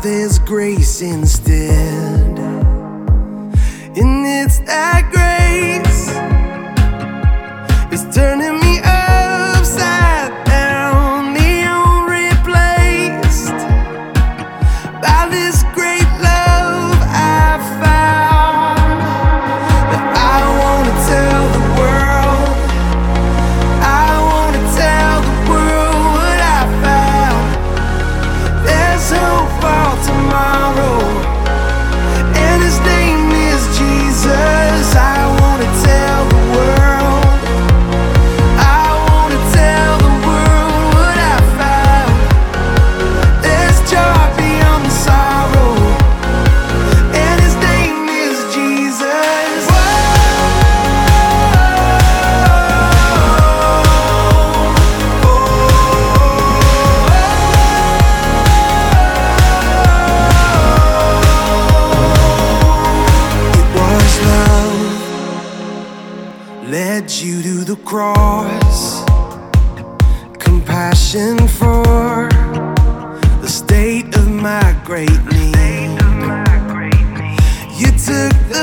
there's grace instead. And it's that grace, it's turning me upside down, neon replaced by this great love I found. That I wanna tell the world, I wanna tell the world what I found. There's hope for tomorrow, and his name is Jesus. I wanna tell the world, I wanna tell the world what I found. There's joy beyond the sorrow, and his name is Jesus. It was love led you to the cross, compassion for the state of my great need. You took the